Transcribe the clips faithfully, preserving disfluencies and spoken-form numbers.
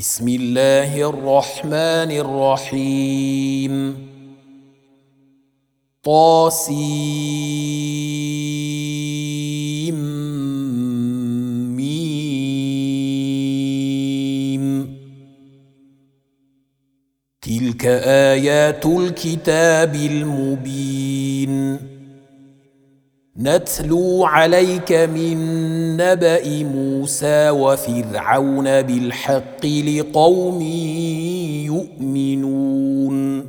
بسم الله الرحمن الرحيم طاسيم ميم تلك آيات الكتاب المبين نتلو عليك من نبأ موسى وفرعون بالحق لقوم يؤمنون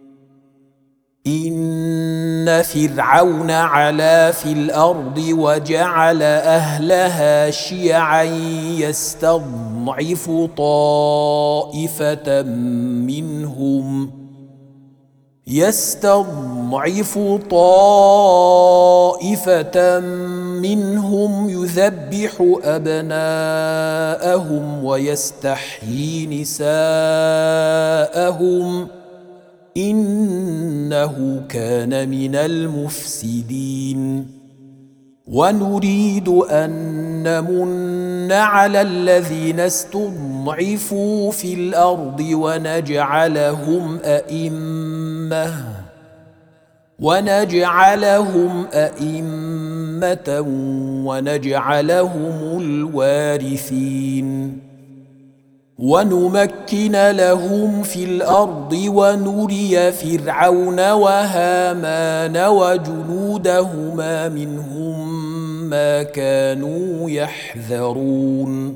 إن فرعون علا في الأرض وجعل أهلها شيعا يستضعف طائفة منهم يستضعف طائفة منهم يذبح أبناءهم ويستحيي نساءهم إنه كان من المفسدين ونريد أن نمن على الذين استضعفوا في الأرض ونجعلهم أئمة ونجعلهم أئمة ونجعلهم الوارثين ونمكن لهم في الأرض ونري فرعون وهامان وجنودهما منهم ما كانوا يحذرون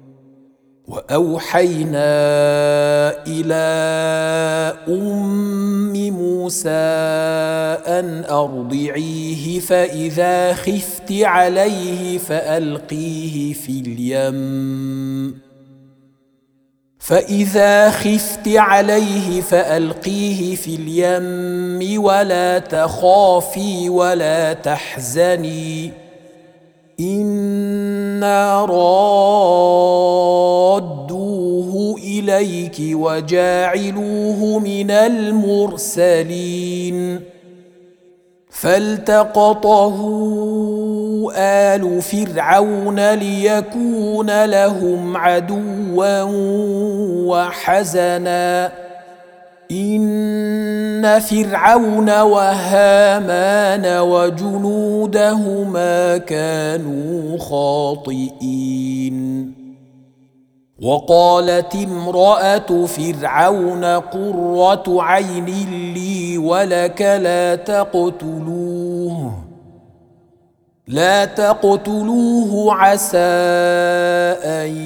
وأوحينا إلى أم موسى أن أرضعيه فإذا خفت عليه فألقيه في اليم فإذا خفت عليه فألقيه في اليم ولا تخافي ولا تحزني إنا رادوه إليك وجاعلوه من المرسلين فالتقطه آل فرعون ليكون لهم عدوا وحزنا إن فرعون وهامان وجنودهما كانوا خاطئين وقالت امرأة فرعون قرة عين لي ولك لا تقتلوه لا تقتلوه عسى أن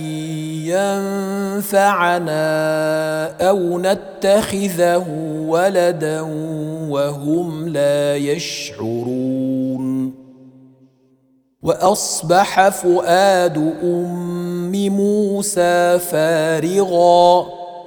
ينفعنا أو نتخذه ولدا وهم لا يشعرون وأصبح فؤاد أم موسى فارغا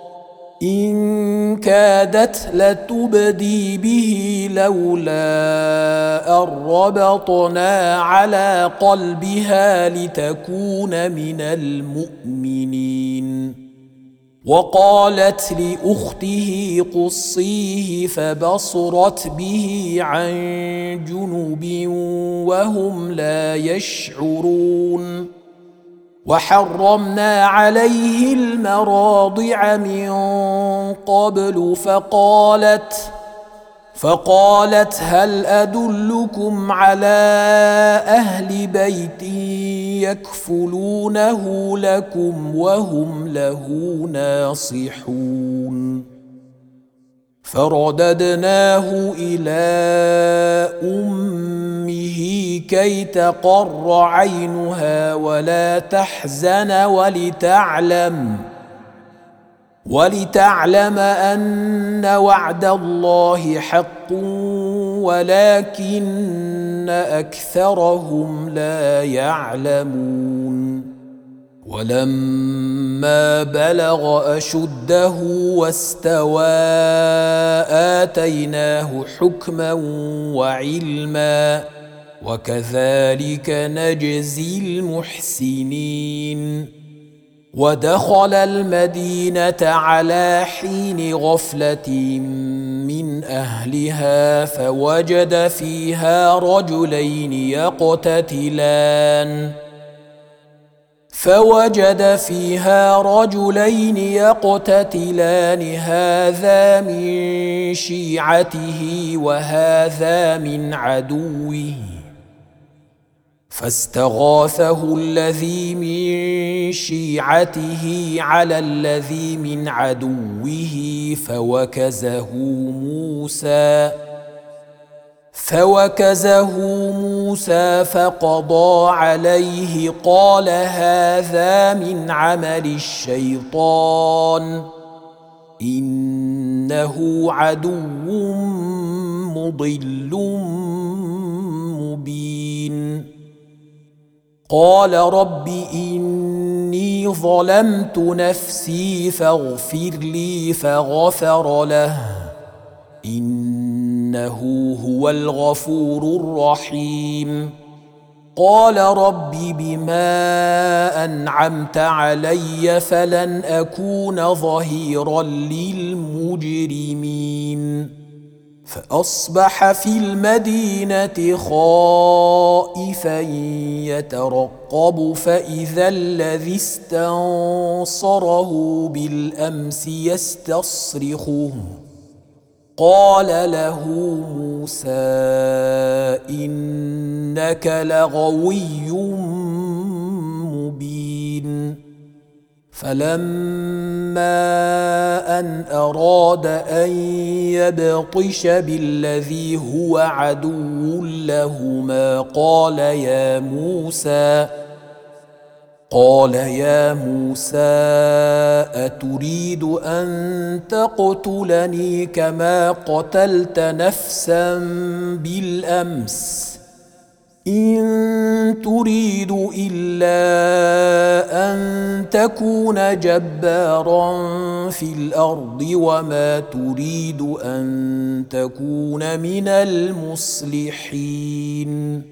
إن كادت لتبدي به لولا أن ربطنا على قلبها لتكون من المؤمنين وقالت لأخته قصيه فبصرت به عن جنب وهم لا يشعرون وحرمنا عليه المراضع من قبل فقالت فقالت هل أدلكم على أهل بيت يكفلونه لكم وهم له ناصحون فرددناه إلى أمه كي تقر عينها ولا تحزن ولتعلم ولتعلم أن وعد الله حق ولكن أكثرهم لا يعلمون ولما بلغ أشده واستوى آتيناه حكما وعلما وكذلك نجزي المحسنين ودخل المدينة على حين غفلة من أهلها فوجد فيها رجلين يقتتلان فوجد فيها رجلين يقتتلان هذا من شيعته وهذا من عدوه فاستغاثه الذي من شيعته على الذي من عدوه فوكزه موسى فوكزه موسى فقضى عليه قال هذا من عمل الشيطان إنه عدو مضل مبين قال رب إني ظلمت نفسي فاغفر لي فغفر له إنه هو الغفور الرحيم قال رب بما أنعمت علي فلن أكون ظهيرا للمجرمين فأصبح في المدينة خائفا يترقب فإذا الذي استنصره بالأمس يستصرخه قال له موسى إنك لغوي مبين فلما أن أراد أن يبطش بالذي هو عدو لهما قال يا موسى قال يا موسى أتريد أن تقتلني كما قتلت نفسا بالأمس إن تريد إلا أن تكون جبارا في الأرض وما تريد أن تكون من المصلحين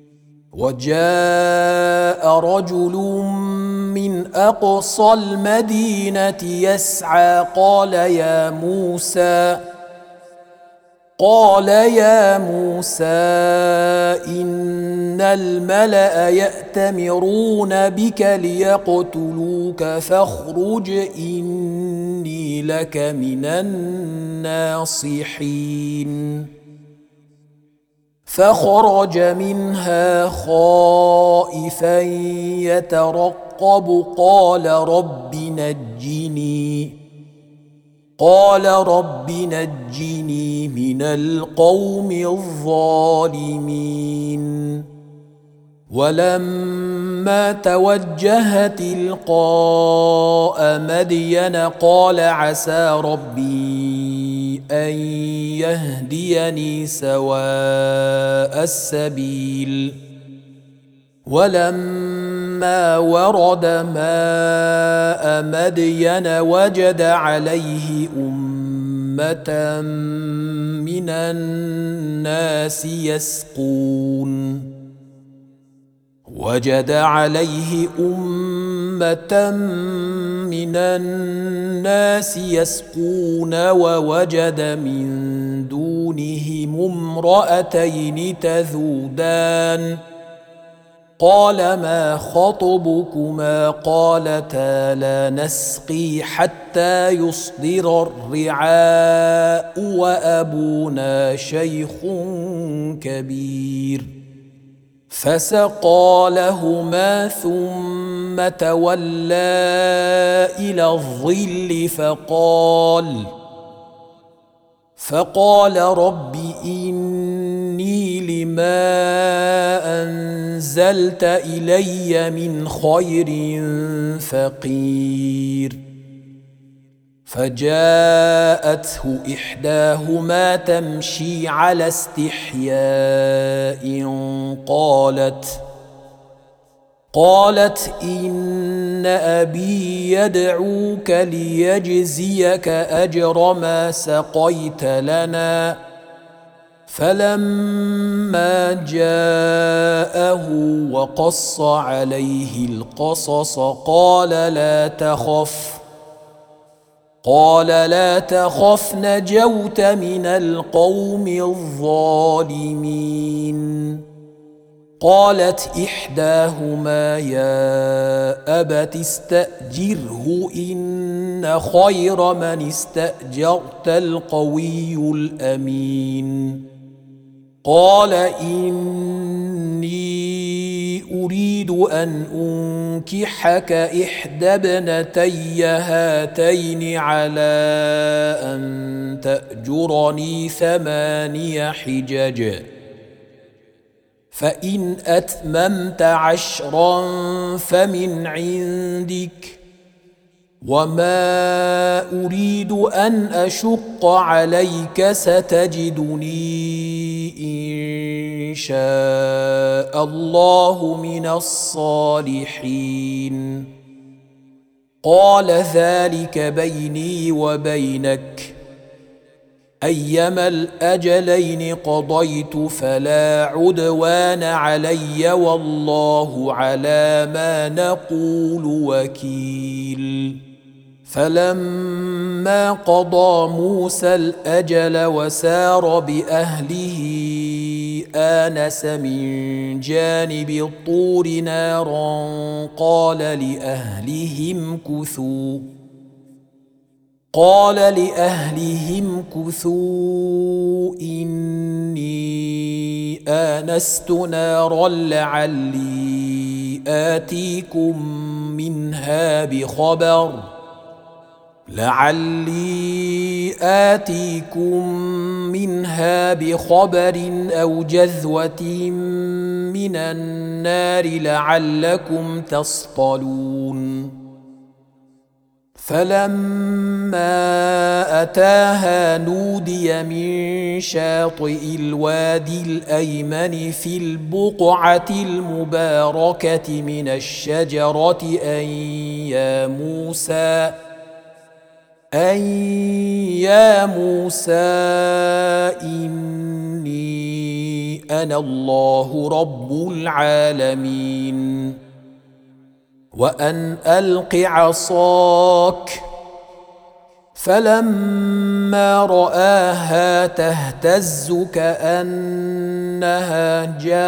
وجاء رجل من أقصى المدينة يسعى قال يا موسى قال يا موسى إن الملأ يأتمرون بك ليقتلوك فاخرج إني لك من الناصحين فخرج منها خائفا يترقب قال رب نجني قال رب نجني من القوم الظالمين ولما توجه تلقاء مدين قال عسى ربي أن يهديني سواء السبيل ولما ورد ماء مدين وجد عليه أمة من الناس يسقون وجد عليه أمة من الناس يسقون ووجد من دونهم امرأتين تذودان قال ما خطبكما قالتا لا نسقي حتى يصدر الرعاء وأبونا شيخ كبير فسقى لهما ثم تولى إلى الظل فقال فقال رب إني لما أنزلت إلي من خير فقير فجاءته إحداهما تمشي على استحياء قالت قالت إن أبي يدعوك ليجزيك أجر ما سقيت لنا فلما جاءه وقص عليه القصص قال لا تخف قال لا تخف نجوت من القوم الظالمين قالت إحداهما يا أبت استأجره إن خير من استأجرت القوي الأمين قال إني أريد أن أنكحك إحدى ابنتي هاتين على أن تأجرني ثماني حجج فإن أتممت عشرا فمن عندك وما أريد أن أشق عليك ستجدني إن شاء الله من الصالحين قال ذلك بيني وبينك أيما الأجلين قضيت فلا عدوان علي والله على ما نقول وكيل فلما قضى موسى الأجل وسار بأهله آنس من جانب الطور نارا قال لأهلهم كثوا قال لأهلهم كثوا إني آنست نارا لعلي آتيكم منها بخبر لعلي آتيكم منها بخبر أو جذوة من النار لعلكم تصطلون فلما أتاها نودي من شاطئ الوادي الأيمن في البقعة المباركة من الشجرة أن يا موسى أن يا موسى إني أنا الله رب العالمين وأن ألق عصاك فلما رآها تهتز كأنها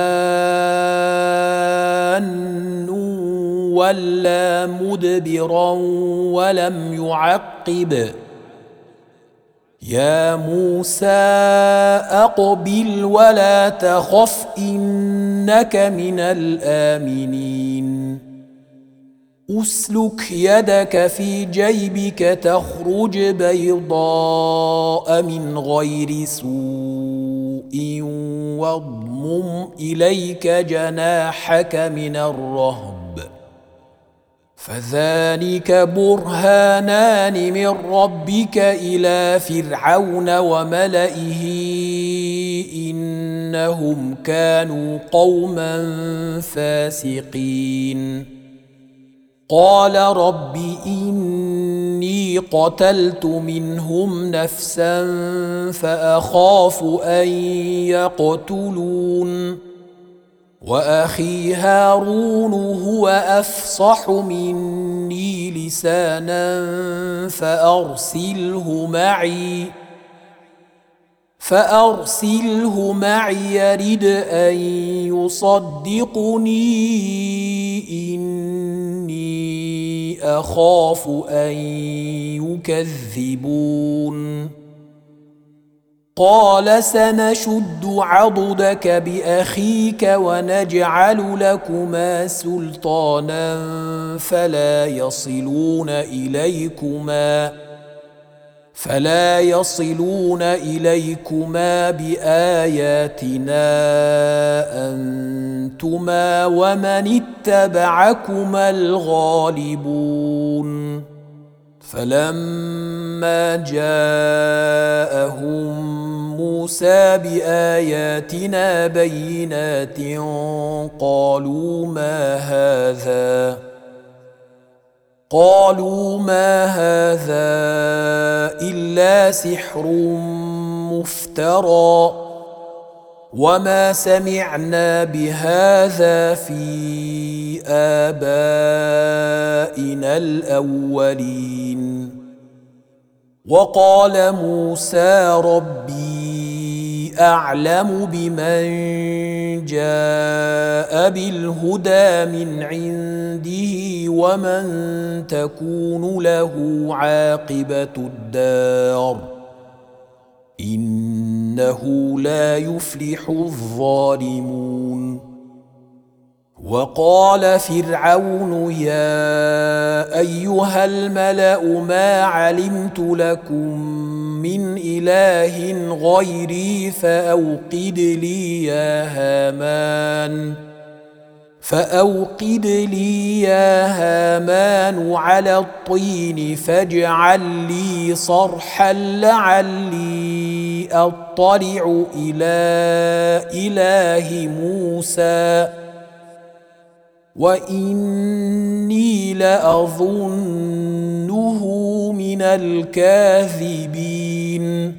جان ولا مدبرا ولم يعقب يا موسى أقبل ولا تخف إنك من الآمنين أسلك يدك في جيبك تخرج بيضاء من غير سوء واضمم إليك جناحك من الرهب فذلك برهانان من ربك إلى فرعون وملئه إنهم كانوا قوما فاسقين قال رب إني قتلت منهم نفسا فأخاف أن يقتلون وأخي هارون هو أفصح مني لسانا فأرسله معي فأرسله معي يرد أن يصدقني إني أخاف أن يكذبون قال سنشد عضدك بأخيك ونجعل لكما سلطانا فلا يصلون إليكما فلا يصلون إليكما بآياتنا أنتما ومن اتبعكما الغالبون فلما جاءهم موسى بآياتنا بينات قالوا ما هذا قالوا ما هذا إلا سحر مفترى وما سمعنا بهذا في آبائنا الأولين وقال موسى ربي أعلم بمن جاء بالهدى من عنده ومن تكون له عاقبة الدار إنه لا يفلح الظالمون. وقال فرعون يا أيها الملأ ما علمت لكم من إله غيري فأوقد لي يا هامان فأوقد لي يا هامان على الطين فاجعل لي صرحا لعلي أطلع إلى إله موسى وإني لأظنه من الكاذبين.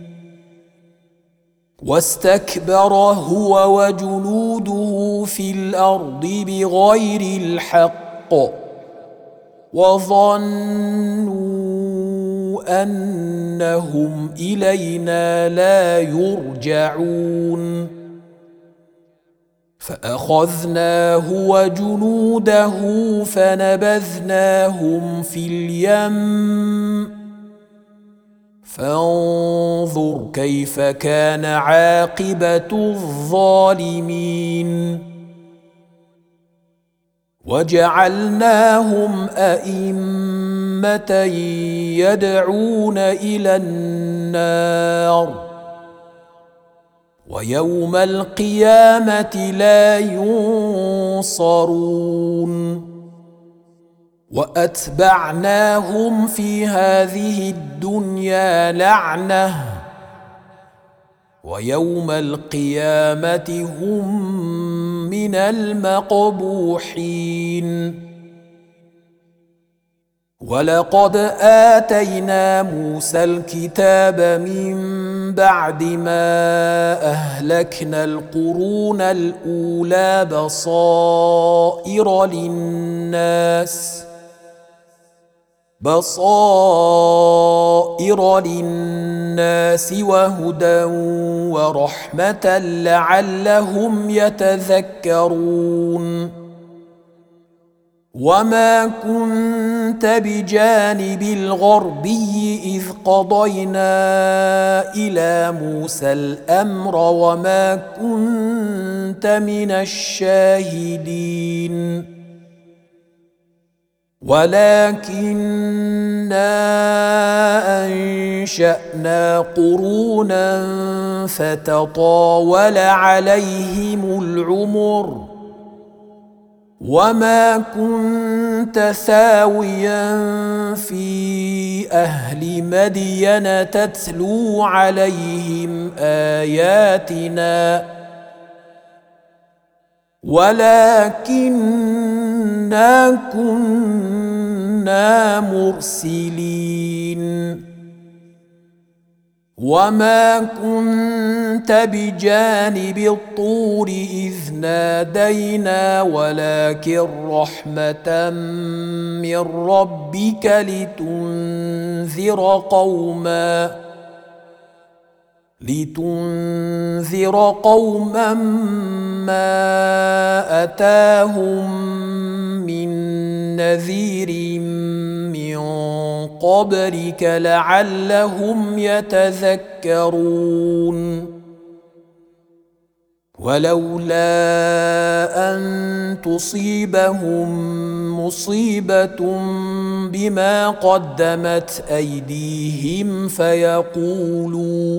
واستكبر هو وجنوده في الأرض بغير الحق وظنوا أنهم إلينا لا يرجعون فأخذناه وجنوده فنبذناهم في اليم فانظر كيف كان عاقبة الظالمين. وجعلناهم أئمة يدعون إلى النار ويوم القيامة لا ينصرون. وأتبعناهم في هذه الدنيا لعنة ويوم القيامة هم من المقبوحين. ولقد آتينا موسى الكتاب من بعد ما أهلكنا القرون الأولى بصائر للناس بصائر للناس وهدى ورحمة لعلهم يتذكرون. وما كنت بجانب الغربي إذ قضينا إلى موسى الأمر وما كنت من الشاهدين ولكننا أنشأنا قرونا فتطاول عليهم العمر وما كنت ثاويا في أهل مدين تتلو عليهم آياتنا ولكننا كنا مرسلين. وما كنت بجانب الطور إذ نادينا ولكن رحمة من ربك لتنذر قوما لتنذر قوما ما أتاهم من نذير من قبلك لعلهم يتذكرون. ولولا أن تصيبهم مصيبة بما قدمت أيديهم فيقولوا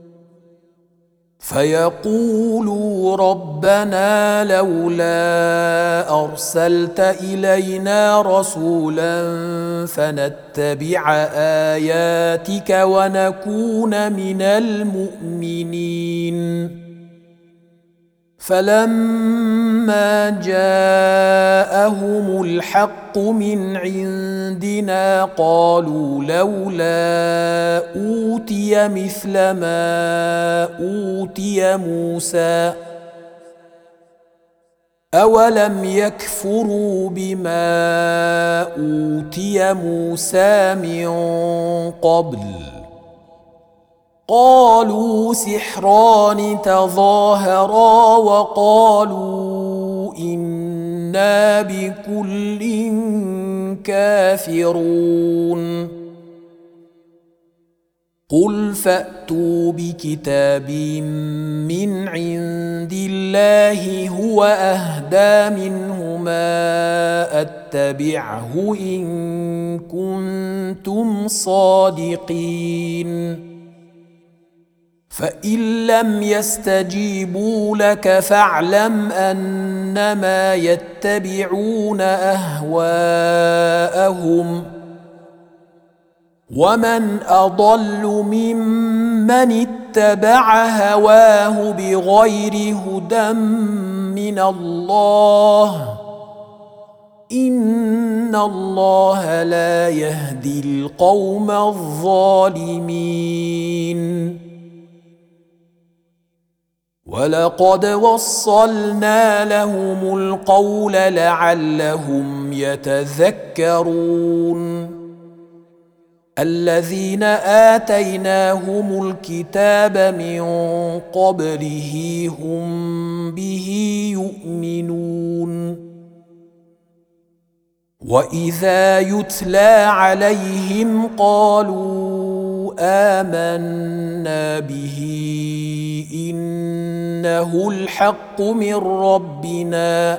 فيقولوا ربنا لولا أرسلت إلينا رسولا فنتبع آياتك ونكون من المؤمنين. فلما جاءهم الحق من عندنا قالوا لولا أوتي مثل ما أوتي موسى أولم يكفروا بما أوتي موسى من قبل قالوا سحران تظاهرا وقالوا إنا بكل كافرون قل فأتوا بكتاب من عند الله هو أهدى منهما أتبعه إن كنتم صادقين فإن لم يستجيبوا لك فاعلم أنما يتبعون أهواءهم ومن أضل ممن اتبع هواه بغير هدى من الله إن الله لا يهدي القوم الظالمين ولقد وصلنا لهم القول لعلهم يتذكرون الذين آتيناهم الكتاب من قبله هم به يؤمنون وإذا يتلى عليهم قالوا آمنا به إنه الحق من ربنا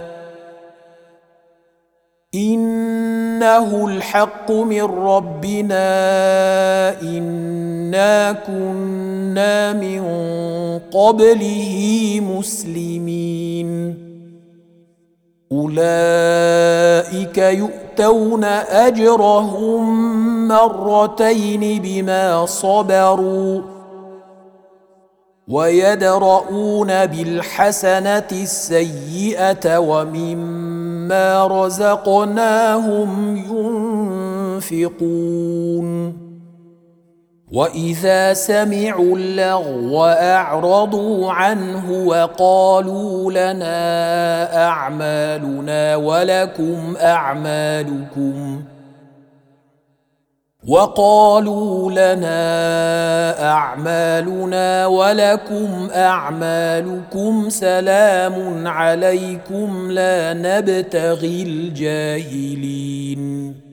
إنه الحق من ربنا إنا كنا من قبله مسلمين أولئك يؤتون أجرهم مرتين بما صبروا ويدرؤون بالحسنة السيئة ومما رزقناهم ينفقون وإذا سمعوا اللغو أعرضوا عنه وقالوا لنا أعمالنا ولكم أعمالكم وقالوا لنا أعمالنا ولكم أعمالكم سلام عليكم لا نبتغي الجاهلين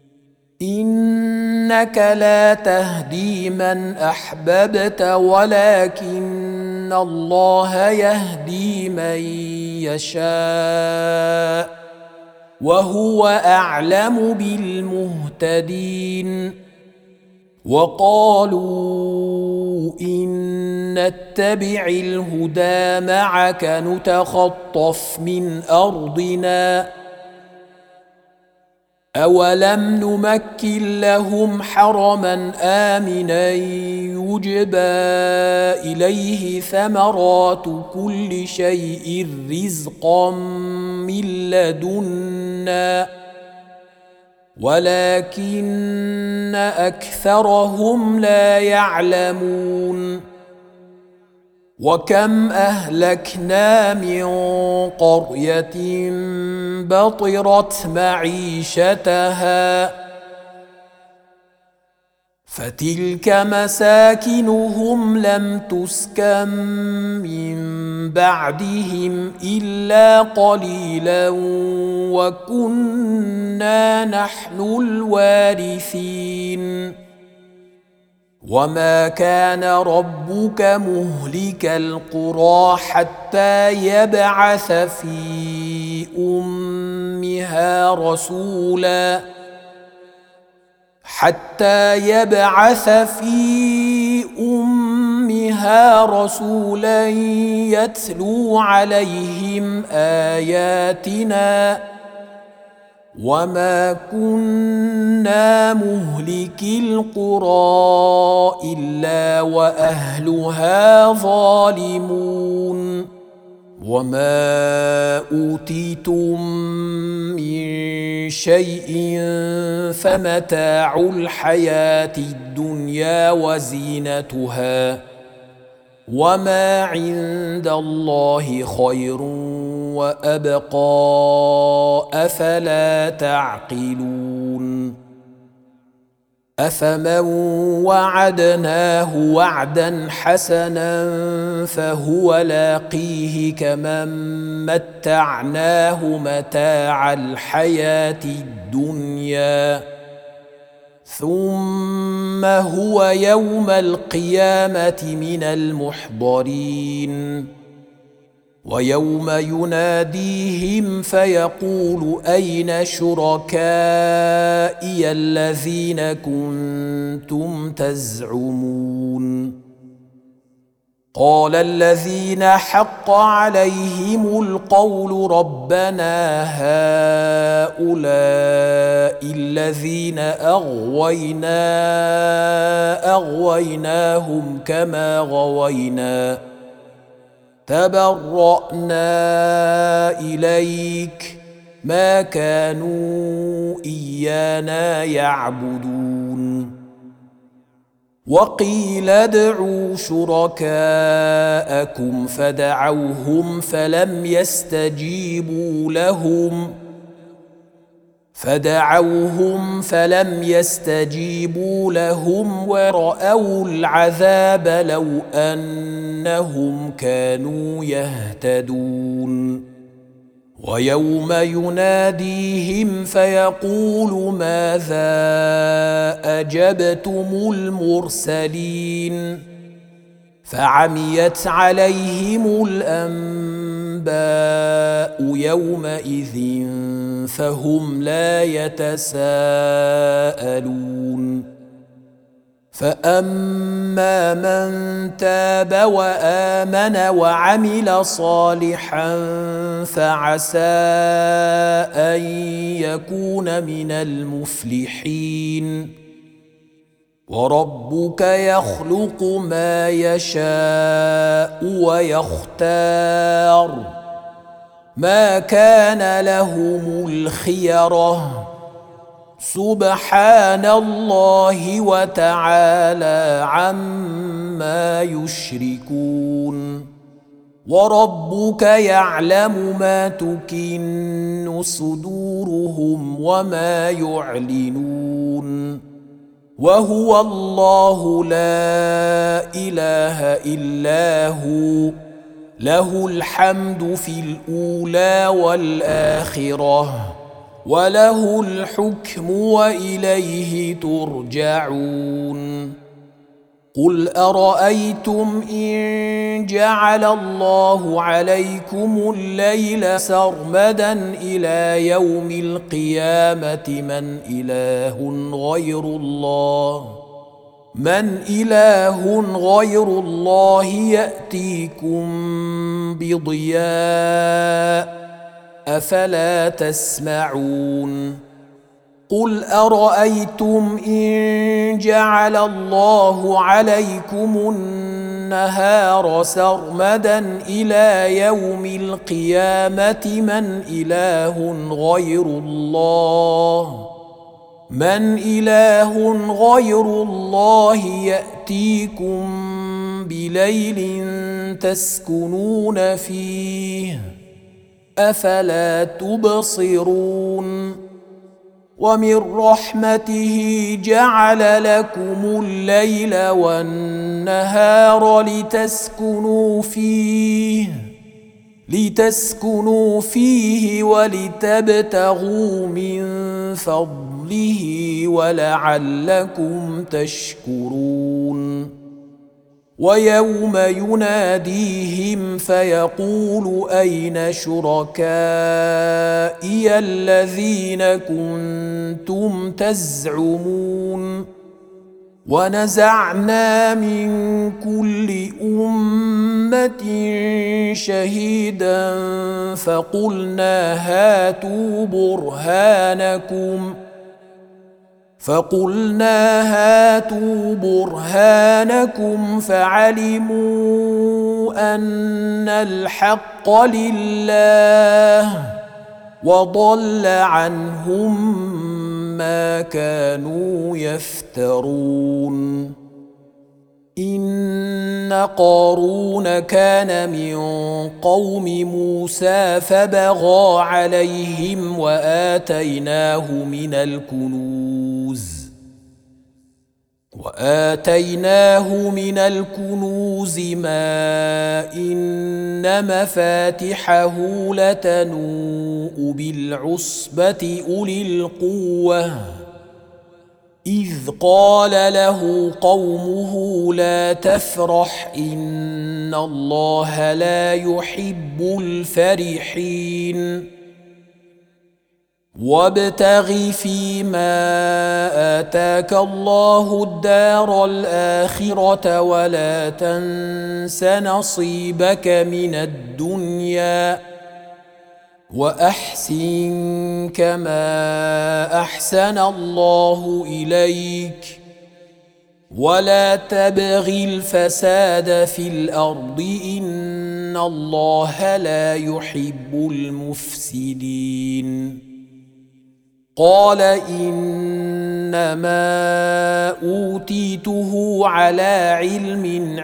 إنك لا تهدي من أحببت ولكن الله يهدي من يشاء وهو أعلم بالمهتدين وقالوا إن نتبع الهدى معك نتخطف من أرضنا أولم نمكن لهم حرما آمنا يجبى إليه ثمرات كل شيء رزقا من لدنا ولكن أكثرهم لا يعلمون وكم أهلكنا من قرية بطرت معيشتها فتلك مساكنهم لم تسكن من بعدهم إلا قليلا وكنا نحن الوارثين وما كان ربك مهلك القرى حتى يبعث في أمها رسولا حتى يبعث في أمها رسولا يتلو عليهم آياتنا وما كنا مهلكي القرى إلا وأهلها ظالمون وما أوتيتم من شيء فمتاع الحياة الدنيا وزينتها وما عند الله خير وأبقى أفلا تعقلون أفمن وعدناه وعدا حسنا فهو لاقيه كمن متعناه متاع الحياة الدنيا ثم هو يوم القيامة من المحضرين ويوم يناديهم فيقول أين شركائي الذين كنتم تزعمون قال الذين حق عليهم القول ربنا هؤلاء الذين أغوينا أغويناهم كما غوينا تبرأنا إليك ما كانوا إيانا يعبدون وقيل ادعوا شركاءكم فدعوهم فلم يستجيبوا لهم فدعوهم فلم يستجيبوا لهم ورأوا العذاب لو أنهم كانوا يهتدون ويوم يناديهم فيقول ماذا أجبتم المرسلين فعميت عليهم الأنباء يومئذ فهم لا يتساءلون فأما من تاب وآمن وعمل صالحا فعسى أن يكون من المفلحين وربك يخلق ما يشاء ويختار ما كان لهم الخيرة سبحان الله وتعالى عما يشركون وربك يعلم ما تكن صدورهم وما يعلنون وهو الله لا إله إلا هو له الحمد في الأولى والآخرة وله الحكم وإليه ترجعون قل أرأيتم إن جعل الله عليكم الليل سرمدا إلى يوم القيامة من إله غير الله من إله غير الله يأتيكم بضياء أفلا تسمعون قل أرأيتم إن جعل الله عليكم النهار سرمدا إلى يوم القيامة من إله غير الله من إله غير الله يأتيكم بليل تسكنون فيه أفلا تبصرون ومن رحمته جعل لكم الليل والنهار لتسكنوا فيه لتسكنوا فيه ولتبتغوا من فضله ولعلكم تشكرون ويوم يناديهم فيقول أين شركائي الذين كنتم تزعمون ونزعنا من كل أمة شهيدا فقلنا هاتوا برهانكم فقلنا هاتوا برهانكم فعلموا أن الحق لله وضل عنهم ما كانوا يفترون إن قارون كان من قوم موسى فبغى عليهم وآتيناه من الكنوز وآتيناه من الكنوز ما إن مفاتحه لتنوء بالعصبة أولي القوة إذ قال له قومه لا تفرح إن الله لا يحب الفرحين وابتغ فيما آتاك الله الدار الآخرة ولا تنس نصيبك من الدنيا وأحسن كما أحسن الله إليك ولا تبغ الفساد في الأرض إن الله لا يحب المفسدين قال إنما أوتيته على علم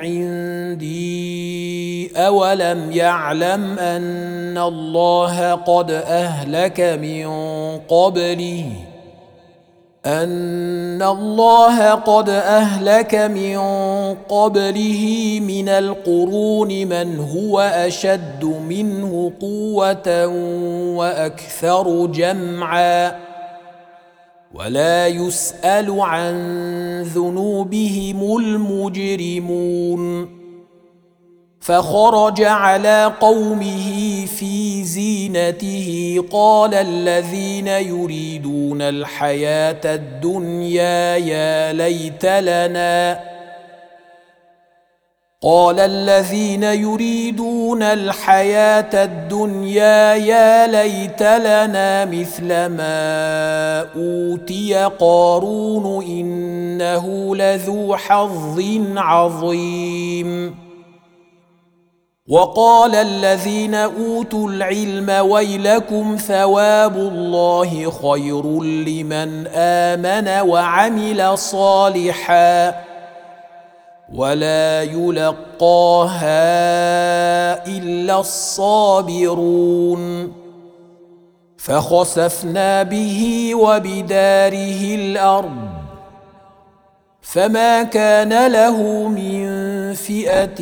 عندي أولم يعلم أن الله قد أهلك من قبله أن الله قد أهلك من قبله من القرون من هو أشد منه قوة وأكثر جمعا ولا يسأل عن ذنوبهم المجرمون فخرج على قومه في زينته قال الذين يريدون الحياة الدنيا يا ليت لنا قال الذين يريدون الحياة الدنيا يا ليت لنا مثل ما أوتي قارون إنه لذو حظ عظيم وقال الذين أوتوا العلم ويلكم ثواب الله خير لمن آمن وعمل صالحا ولا يلقاها إلا الصابرون فخسفنا به وبداره الأرض فما كان له من فئة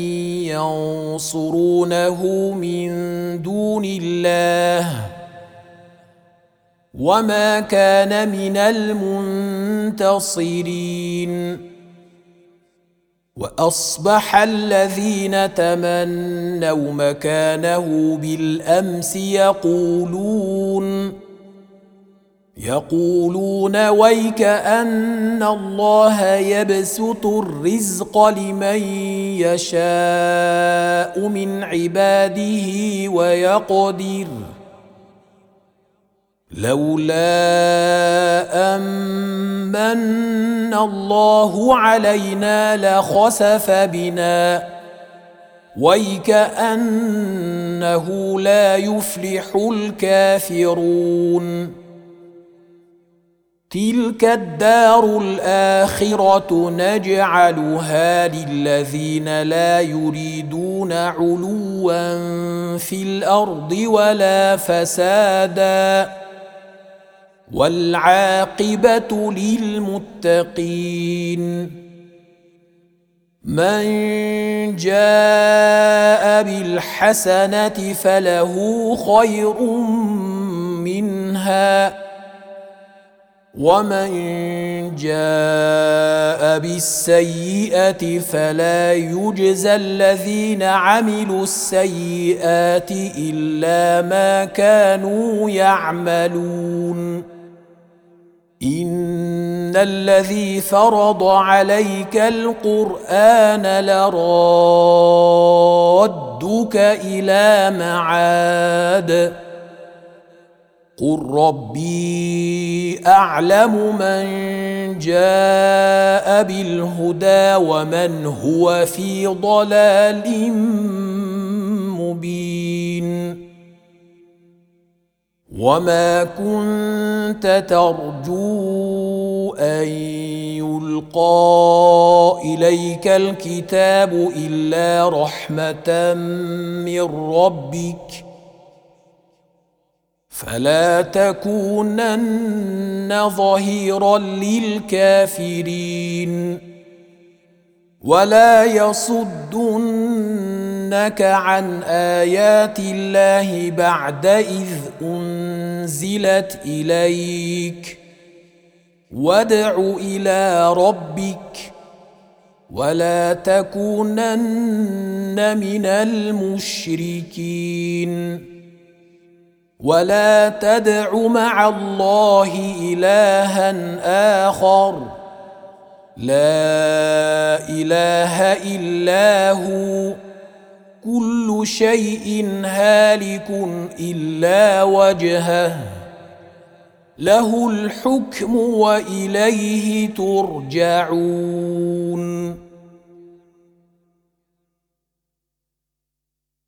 ينصرونه من دون الله وما كان من المنتصرين وأصبح الذين تمنوا مكانه بالأمس يقولون يقولون ويك أن الله يبسط الرزق لمن يشاء من عباده ويقدر لولا أمن الله علينا لخسف بنا ويكأنه لا يفلح الكافرون تلك الدار الآخرة نجعلها للذين لا يريدون علوا في الأرض ولا فسادا والعاقبة للمتقين من جاء بالحسنة فله خير منها ومن جاء بالسيئة فلا يجزى الذين عملوا السيئات إلا ما كانوا يعملون إن الذي فرض عليك القرآن لرادك إلى معاد قل ربي أعلم من جاء بالهدى ومن هو في ضلال مبين وما كنت ترجو أن يلقى إليك الكتاب إلا رحمة من ربك فلا تكونن ظهيرا للكافرين ولا يصدنك عن آيات الله بعد إذ أنزلت إليك وادع إلى ربك ولا تكونن من المشركين ولا تدع مع الله إلها آخر لا إله إلا هو كل شيء هالك إلا وجهه له الحكم وإليه ترجعون